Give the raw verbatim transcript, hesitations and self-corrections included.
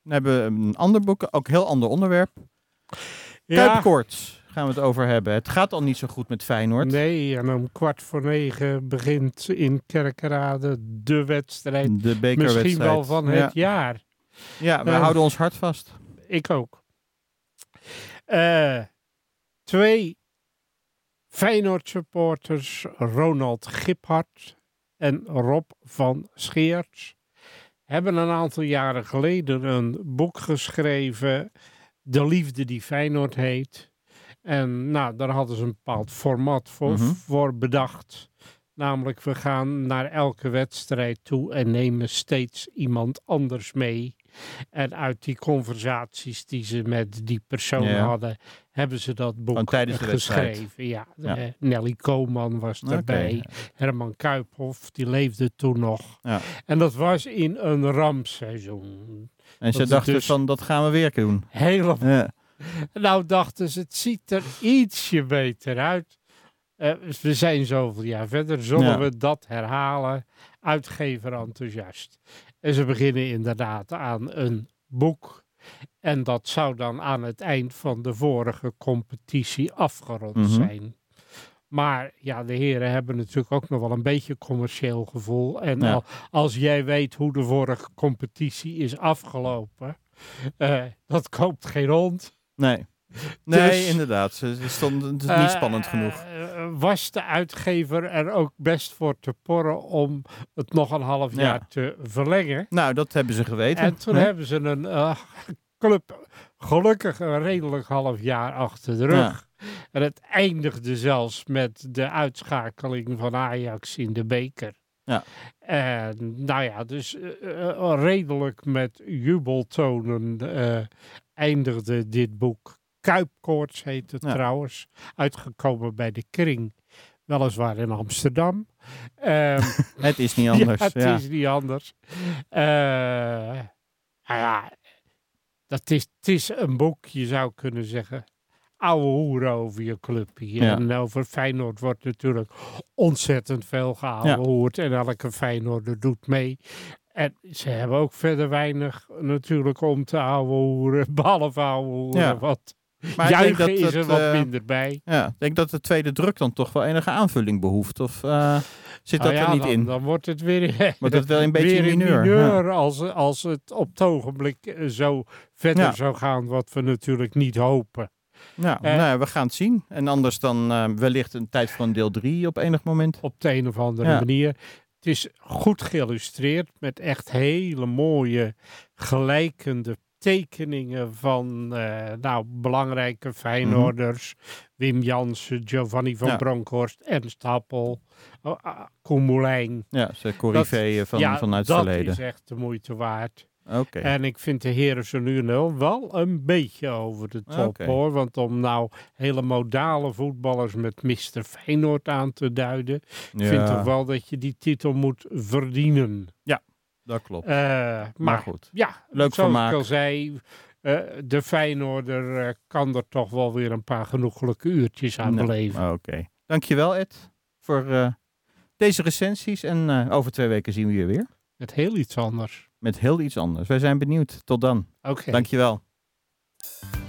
Dan hebben we een ander boek, ook een heel ander onderwerp. Ja. Kuipkoorts gaan we het over hebben. Het gaat al niet zo goed met Feyenoord. Nee, en om kwart voor negen begint in Kerkrade de wedstrijd. De bekerwedstrijd. Misschien wel van het ja. jaar. Ja, we Uh, houden ons hart vast. Ik ook. Uh, twee Feyenoord supporters, Ronald Giphart en Rob van Scheerts, hebben een aantal jaren geleden een boek geschreven, De Liefde die Feyenoord heet. En nou, daar hadden ze een bepaald format voor, mm-hmm. voor bedacht. Namelijk, we gaan naar elke wedstrijd toe en nemen steeds iemand anders mee. En uit die conversaties die ze met die persoon ja. hadden, hebben ze dat boek geschreven. Ja, ja. Nelly Koman was erbij. Okay. Herman Kuiphoff, die leefde toen nog. Ja. En dat was in een rampseizoen. En ze dachten dus van, dat gaan we weer doen. Helemaal. Ja. Nou dachten ze, het ziet er ietsje beter uit. Uh, we zijn zoveel jaar verder, zullen ja. we dat herhalen? Uitgever enthousiast. En ze beginnen inderdaad aan een boek. En dat zou dan aan het eind van de vorige competitie afgerond mm-hmm. zijn. Maar ja, de heren hebben natuurlijk ook nog wel een beetje commercieel gevoel. En ja. al, als jij weet hoe de vorige competitie is afgelopen, uh, dat koopt geen hond. Nee. Nee, dus, inderdaad. Ze stonden, het is niet uh, spannend genoeg. Uh, was de uitgever er ook best voor te porren om het nog een half jaar ja. te verlengen? Nou, dat hebben ze geweten. En toen hè? hebben ze een uh, club gelukkig een redelijk half jaar achter de rug. Ja. En het eindigde zelfs met de uitschakeling van Ajax in de beker. Ja. En nou ja, dus uh, uh, redelijk met jubeltonen uh, eindigde dit boek. Kuipkoorts heet het ja. trouwens, uitgekomen bij de Kring, weliswaar in Amsterdam. Um, het is niet anders. Ja, het ja. is niet anders. Uh, nou ja, dat is, het is een boek, je zou kunnen zeggen, ouwe hoeren over je clubje. Ja. En over Feyenoord wordt natuurlijk ontzettend veel geouwehoerd ja. en elke Feyenoorder doet mee. En ze hebben ook verder weinig natuurlijk om te ouwehoeren, behalve ouwehoeren ja. wat... Maar Juichen ik denk dat is er het, wat uh, minder bij. Ja, ik denk dat de tweede druk dan toch wel enige aanvulling behoeft. Of uh, zit dat oh ja, er niet dan, in? Dan wordt het weer, wordt het wel een beetje weer mineur. mineur ja. als, als het op het ogenblik zo verder ja. zou gaan, wat we natuurlijk niet hopen. Ja, uh, nou, we gaan het zien. En anders dan uh, wellicht een tijd voor een deel drie op enig moment. Op de een of andere ja. manier. Het is goed geïllustreerd met echt hele mooie gelijkende tekeningen van uh, nou, belangrijke Feyenoorders. Mm-hmm. Wim Jansen, Giovanni van ja. Bronckhorst, Ernst Happel, uh, uh, Koen Moulijn. Ja, ze coryfeeën van, ja, vanuit het verleden. Dat is echt de moeite waard. Okay. En ik vind de heren zo nu en dan wel een beetje over de top okay. hoor. Want om nou hele modale voetballers met mister Feyenoord aan te duiden. Ja. Ik vind toch wel dat je die titel moet verdienen. Ja, dat klopt. Uh, maar, maar goed, ja, leuk zoals vermaak. ik al zei, uh, de Feyenoorder uh, kan er toch wel weer een paar genoeglijke uurtjes aan nou, beleven. Oké, okay. Dankjewel Ed voor uh, deze recensies. En uh, over twee weken zien we je weer. Met heel iets anders. Met heel iets anders. Wij zijn benieuwd. Tot dan. Oké. Okay. Dankjewel.